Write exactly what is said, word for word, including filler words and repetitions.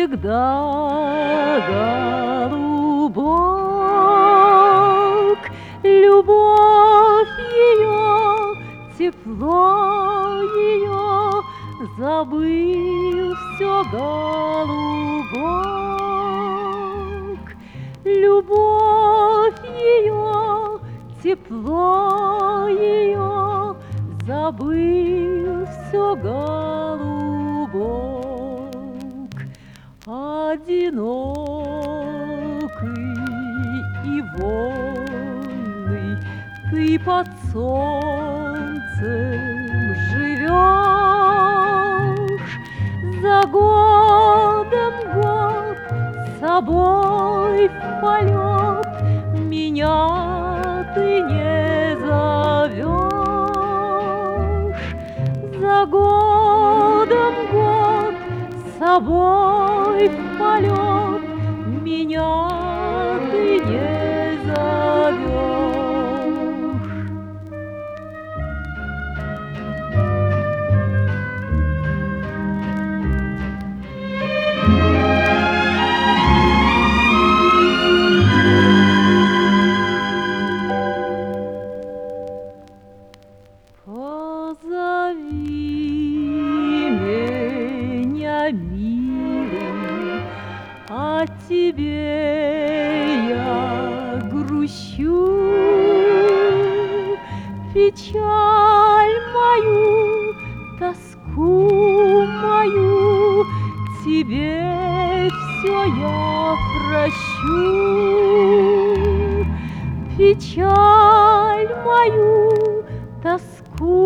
всегда голубок, любовь ее, тепло ее, забыл все голубок. Любовь ее, тепло ее, забыл все голубок. Одинокий и вольный ты под солнцем живешь, за годом год с собой в полет меня ты не зовешь. За годом год с собой в полет меня ты не зовешь. Позови меня, милый, о тебе я грущу. Печаль мою, тоску мою, тебе все я прощу. Печаль мою, тоску